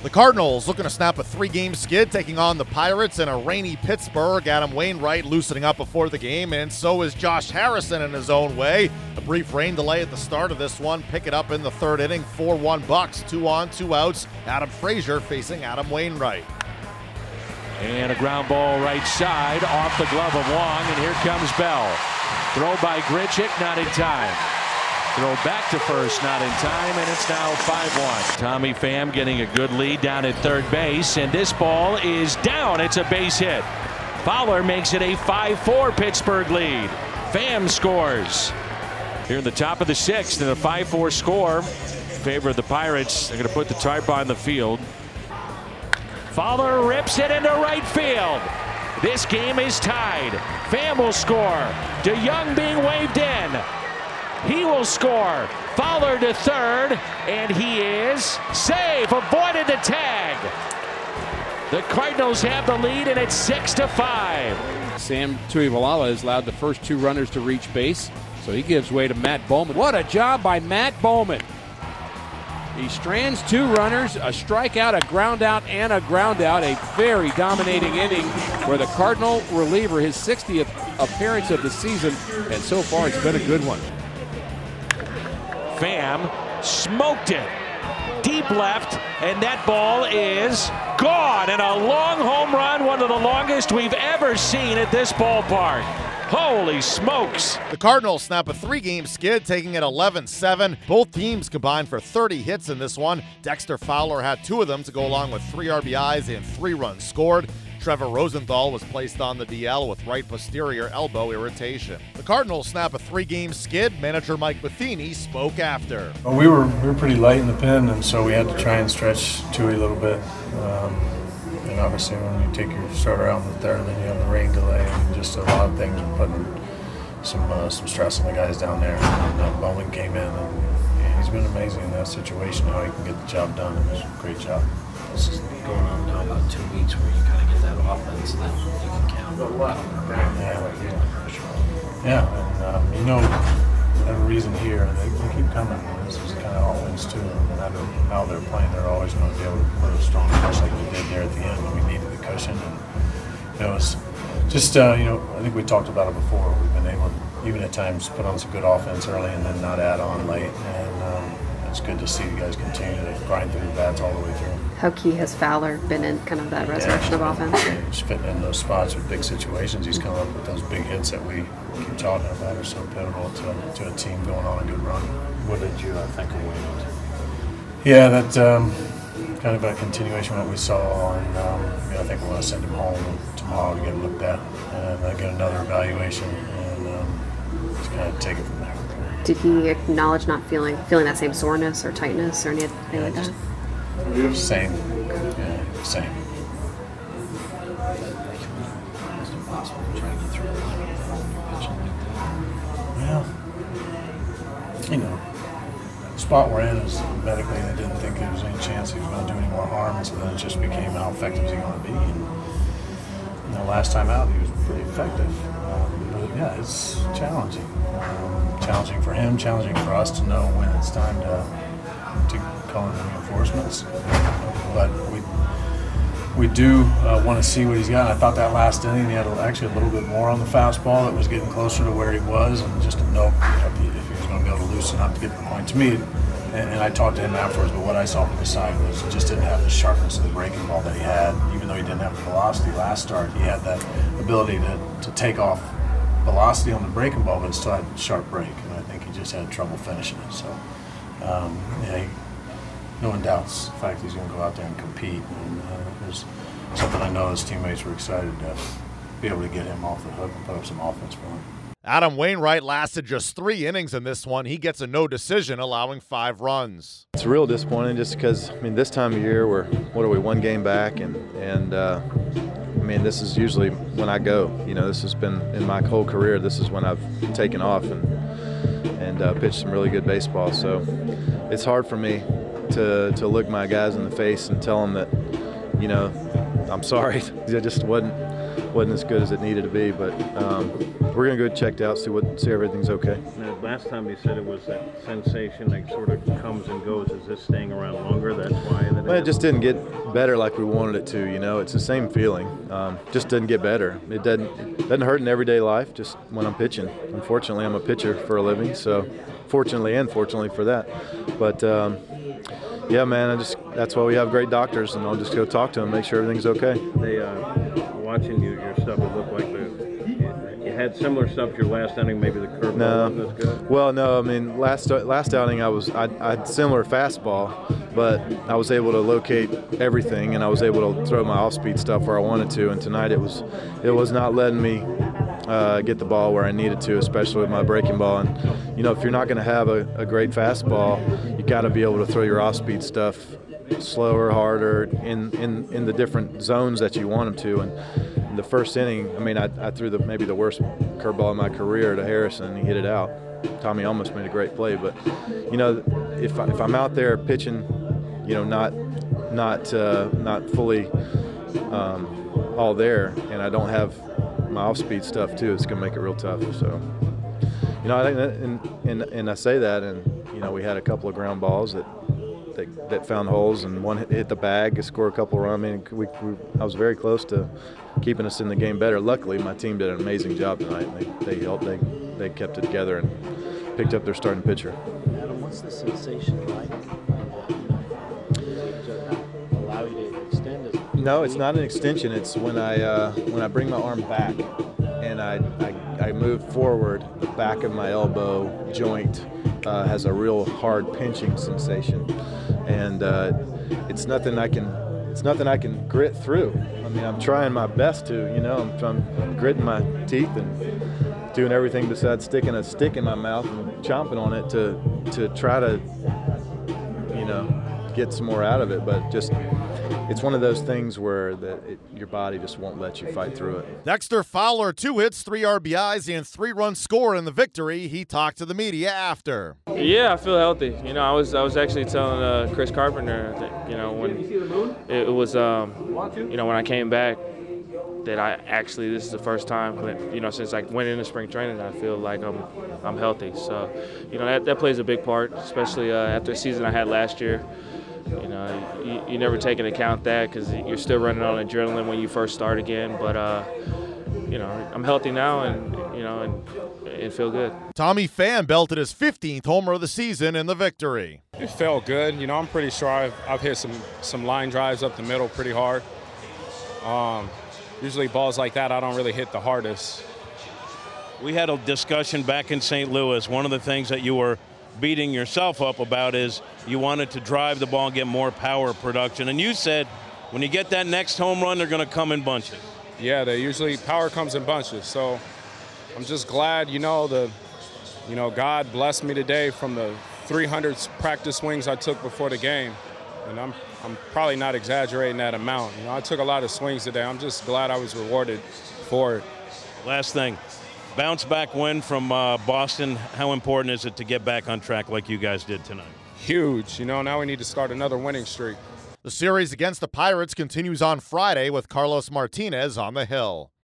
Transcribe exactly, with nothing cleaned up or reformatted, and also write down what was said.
The Cardinals looking to snap a three-game skid, taking on the Pirates in a rainy Pittsburgh. Adam Wainwright loosening up before the game, and so is Josh Harrison in his own way. A brief rain delay at the start of this one. Pick it up in the third inning, four one Bucks, two on, two outs. Adam Frazier facing Adam Wainwright. And a ground ball right side off the glove of Wong, and here comes Bell. Throw by Grichuk, not in time. Throw back to first, not in time, and it's now five one. Tommy Pham getting a good lead down at third base, and this ball is down. It's a base hit. Fowler makes it a five four Pittsburgh lead. Pham scores. Here in the top of the sixth, and a five four score in favor of the Pirates. They're going to put the tarp on the field. Fowler rips it into right field. This game is tied. Pham will score. DeYoung being waved in. He will score. Fowler to third, and he is safe. Avoided the tag. The Cardinals have the lead, and it's six to five. Sam Tuivailala has allowed the first two runners to reach base, so he gives way to Matt Bowman. What a job by Matt Bowman. He strands two runners, a strikeout, a ground out, and a ground out. A very dominating inning for the Cardinal reliever, his sixtieth appearance of the season, and so far it's been a good one. Pham smoked it deep left, and that ball is gone. And a long home run, one of the longest we've ever seen at this ballpark. Holy smokes. The Cardinals snap a three-game skid, taking it eleven seven. Both teams combined for thirty hits in this one. Dexter Fowler had two of them to go along with three R B Is and three runs scored. Trevor Rosenthal was placed on the D L with right posterior elbow irritation. The Cardinals snap a three-game skid. Manager Mike Matheny spoke after. Well, we were we were pretty light in the pen, and so we had to try and stretch Tui a little bit. Um, and obviously, when you take your starter out in the third, then you have the rain delay, and just a lot of things are putting some uh, some stress on the guys down there. And uh, Bowman came in, and yeah, he's been amazing in that situation. How he can get the job done. It was a great job. This is going on now about two weeks where you kind of get that offense that you can count on. Yeah, yeah, and um, you know, every reason here, they, they keep coming. This is the kind of offense too. No matter how they're playing, they're always going to be able to put a strong push like we did there at the end when we needed the cushion. And you know, it was just uh, you know, I think we talked about it before. We've been able to, even at times, put on some good offense early and then not add on late. And um, it's good to see you guys continue to grind through the bats all the way through. How key has Fowler been in kind of that resurrection yeah, of offense? He's fitting in those spots with big situations. He's coming up with those big hits that we keep talking about are so pivotal to, to a team going on a good run. What did you uh, think of Wainwright? Yeah, that um, kind of a continuation of what we saw. And um, you know, I think we want to send him home tomorrow to get looked at and uh, get another evaluation and um, just kind of take it from there. Did he acknowledge not feeling feeling that same soreness or tightness or anything yeah, like that? Same. Yeah, same. Well, you know, the spot we're in is medically they didn't think there was any chance he was going to do any more harm, and so then it just became how effective is he going to be. And, you know, last time out he was pretty effective. Um, but yeah, it's challenging. Um, challenging for him, challenging for us to know when it's time to to call in the reinforcements. But we we do uh, want to see what he's got. I thought that last inning he had actually a little bit more on the fastball that was getting closer to where he was, and just to know if he, if he was going to be able to loosen up to get the point. To me, and, and I talked to him afterwards, but what I saw from the side was he just didn't have the sharpness of the breaking ball that he had. Even though he didn't have the velocity last start, he had that ability to, to take off velocity on the breaking ball, but it still had sharp break, and I think he just had trouble finishing it. So, um, yeah, he, no one doubts the fact he's going to go out there and compete. And uh, there's something I know his teammates were excited to be able to get him off the hook and put up some offense for him. Adam Wainwright lasted just three innings in this one. He gets a no decision, allowing five runs. It's real disappointing just because, I mean, this time of year we're, what are we, one game back, and, and uh, I mean, this is usually when I go. You know, this has been, in my whole career, this is when I've taken off and, and uh, pitched some really good baseball. So it's hard for me to, to look my guys in the face and tell them that, you know, I'm sorry. It just wasn't wasn't as good as it needed to be. But um, we're gonna go check out, see what see everything's okay. last time you said it was that sensation that sort of comes and goes. Is this staying around longer? That's why that well, it just didn't get better like we wanted it to. You know, it's the same feeling. Um, just didn't get better. It doesn't it doesn't hurt in everyday life. Just when I'm pitching. Unfortunately, I'm a pitcher for a living. So, fortunately and fortunately for that. But um, yeah, man, I just that's why we have great doctors, and I'll just go talk to them, make sure everything's okay. They uh, watching you, your stuff, it looked like the. You had similar stuff to your last outing, maybe the curveball no. wasn't as good? Well, no, I mean, last last outing I was I, I had similar fastball, but I was able to locate everything, and I was able to throw my off-speed stuff where I wanted to. And tonight it was it was not letting me uh, get the ball where I needed to, especially with my breaking ball. And you know, if you're not going to have a, a great fastball, you got to be able to throw your off-speed stuff slower, harder, in, in, in the different zones that you want them to. And in the first inning, I mean, I, I threw the maybe the worst curveball in my career to Harrison, and he hit it out. Tommy almost made a great play, but you know, if I, if I'm out there pitching, you know, not not uh, not fully um, all there, and I don't have my off-speed stuff too, it's gonna make it real tough. So, you know, I think that, and, and and I say that, and you know, we had a couple of ground balls that. That, that found holes, and one hit, hit the bag, scored a couple of runs. I mean, we, we, I was very close to keeping us in the game better. Luckily, my team did an amazing job tonight. They, they helped. They, they kept it together and picked up their starting pitcher. Adam, what's the sensation like? Does it allow you to extend it? No, it's not an extension. It's when I uh, when I bring my arm back and I, I I move forward. The back of my elbow joint uh, has a real hard pinching sensation. And uh, it's nothing I can, it's nothing I can grit through. I mean, I'm trying my best to, you know, I'm, I'm gritting my teeth and doing everything besides sticking a stick in my mouth and chomping on it to, to try to, you know, get some more out of it. But just, it's one of those things where the, it, your body just won't let you fight through it. Dexter Fowler, two hits, three R B Is, and three-run score in the victory. He talked to the media after. Yeah, I feel healthy. You know, I was I was actually telling uh, Chris Carpenter that, you know, when it, it was, um, you know, when I came back, that I actually, this is the first time, when, you know, since I went into spring training, I feel like I'm I'm healthy. So, you know, that, that plays a big part, especially uh, after the season I had last year. You know, you, you never take into account that because you're still running on adrenaline when you first start again. But, uh, you know, I'm healthy now and, you know, and, and feel good. Tommy Pham belted his fifteenth homer of the season in the victory. It felt good. You know, I'm pretty sure I've, I've hit some, some line drives up the middle pretty hard. Um, usually balls like that, I don't really hit the hardest. We had a discussion back in Saint Louis. One of the things that you were beating yourself up about is you wanted to drive the ball and get more power production. And you said when you get that next home run, they're going to come in bunches. Yeah, they usually, power comes in bunches. So I'm just glad, you know, the, you know, God blessed me today from the three hundred practice swings I took before the game. And I'm, I'm probably not exaggerating that amount. You know, I took a lot of swings today. I'm just glad I was rewarded for it. Last thing. Bounce back win from uh, Boston. How important is it to get back on track like you guys did tonight? Huge. You know, now we need to start another winning streak. The series against the Pirates continues on Friday with Carlos Martinez on the hill.